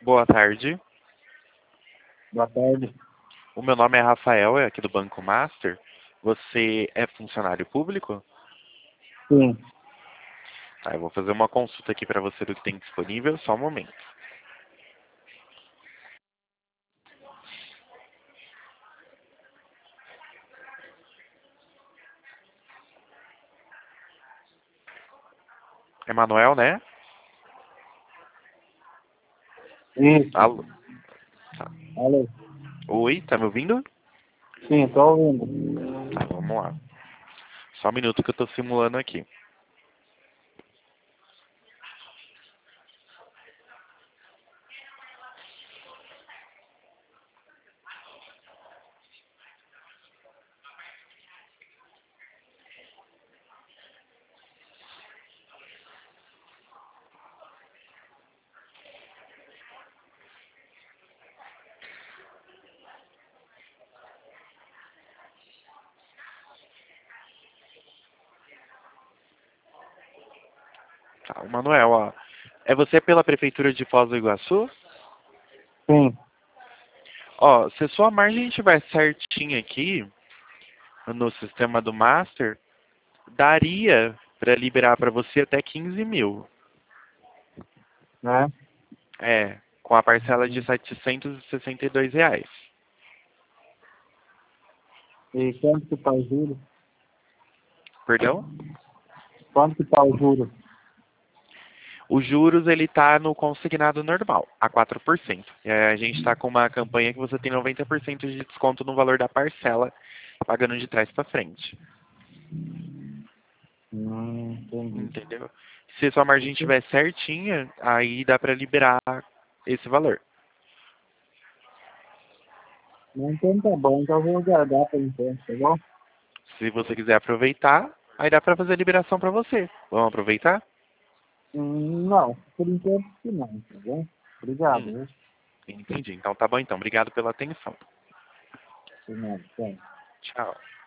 Boa tarde. Boa tarde. O meu nome é Rafael, é aqui do Banco Master. Você é funcionário público? Sim. Tá, eu vou fazer uma consulta aqui para você do que tem disponível, só um momento. Emanuel, né? Isso. Alô? Tá. Alô. Oi, tá me ouvindo? Sim, tô ouvindo. Tá, vamos lá. Só um minuto que eu tô simulando aqui. Tá, o Manuel, ó. É você pela Prefeitura de Foz do Iguaçu? Sim. Ó, se sua margem estiver certinha aqui no sistema do Master, daria para liberar para você até 15 mil. Né? É, com a parcela de R$ 762. E quanto que tá o juro? Perdão? Quanto que tá o juro? Os juros, ele tá no consignado normal, a 4%. A gente está com uma campanha que você tem 90% de desconto no valor da parcela, pagando de trás para frente. Entendi. Entendeu? Se sua margem estiver certinha, aí dá para liberar esse valor. Então tá bom, então eu vou guardar por enquanto, tá bom? Se você quiser aproveitar, aí dá para fazer a liberação para você. Vamos aproveitar? Não, por enquanto que não, tá bom? Obrigado, Hum, viu? entendi. Então tá bom então. Obrigado pela atenção. Por nada, tchau. Tchau.